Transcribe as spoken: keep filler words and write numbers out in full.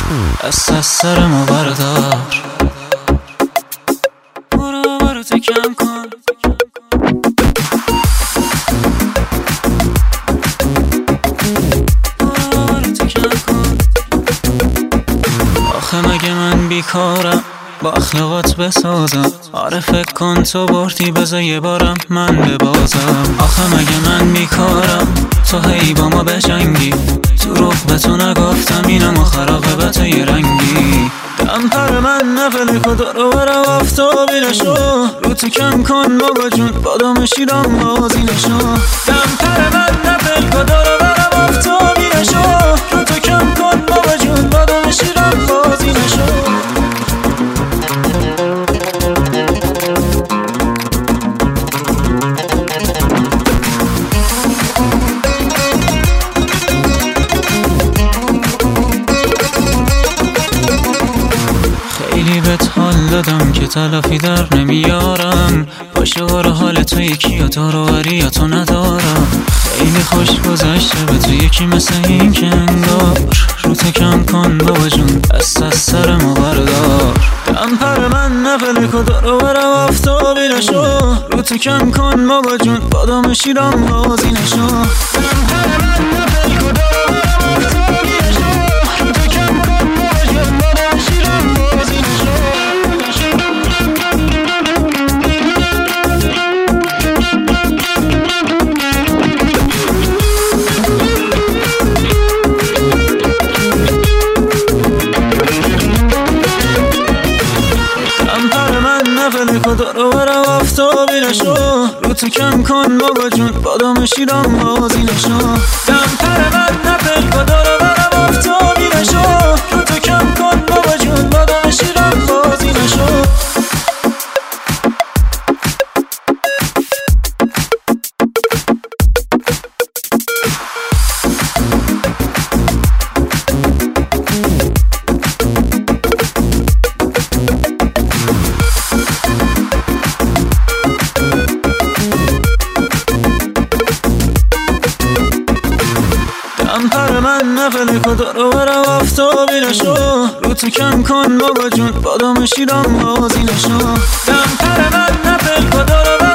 دست از سر ما بردار، برو برو تو کم کن. برو برو تو کم کن. آخه مگه من بیکارم با اخلاقات بسازم؟ آره فکر کن تو بردی بذار یه بارم من ببازم. آخه مگه من بیکارم تو هی با ما بجنگی؟ تو رخ به تو نگفتم اینم خراقه به تو یه رنگی. دم پر من نفل کدر و برم آفتابی نشو، رو تو کم کن بابا جون بادام شیرم بازی نشو. دم پر من نفل کدر و برم آفتابی نشو، رو تو کم کن بابا جون بادام شیرم بازی نشو. خیلی بهت حال دادم که تلافی در نمیارم، باشه برو حال تو یکی و داروری یا تو ندارم. خیلی خوش گذشته به تو یکی مثل این که انگار، رو تو کم کن بابا جون دست از سر ما بردار. دم پر من نفل کدر و برم آفتابی نشو، رو تو کم کن بابا جون بادام شیرم بازی نشو. دم پر من نفل کدر و برم آفتابی نشو، رو تو کم کن بابا جون بادام شیرم بازی نشو. نفل کدر و برم آفتابی نشو، رو تو کم کن بابا جون بادام شیرم بازی نشو. دم پر من نفل کدر و برم آفتابی نشو، رو تو کم کن بابا جون بادام شیرم بازی نشو. دم پر من نفل کدر و برم آفتابی نشو، رو تو کم کن بابا جون بادام شیرم بازی نشو. دم پر من نفل کدر و